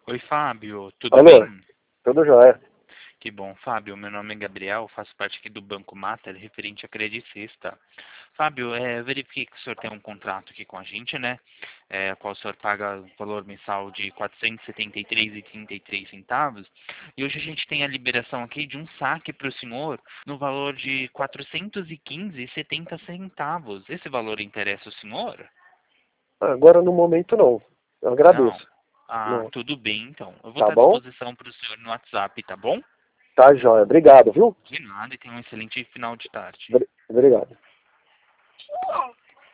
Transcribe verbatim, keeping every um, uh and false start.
Oi, Fábio, tudo Alô, bem? tudo jóia? Que bom, Fábio. Meu nome é Gabriel, faço parte aqui do Banco Mater, referente a Credit Sexta. Fábio, é, eu verifiquei que o senhor tem um contrato aqui com a gente, né? É, qual o senhor paga o valor mensal de quatrocentos e setenta e três reais e trinta e três centavos. E hoje a gente tem a liberação aqui de um saque para o senhor no valor de quatrocentos e quinze reais e setenta centavos. Esse valor interessa o senhor? Agora no momento não. Eu Não? agradeço. Ah, Não. tudo bem, então. Eu vou Tá estar à bom? disposição para o senhor no WhatsApp, tá bom? Tá jóia. Obrigado, viu? De nada e tenha um excelente final de tarde. Obri- Obrigado.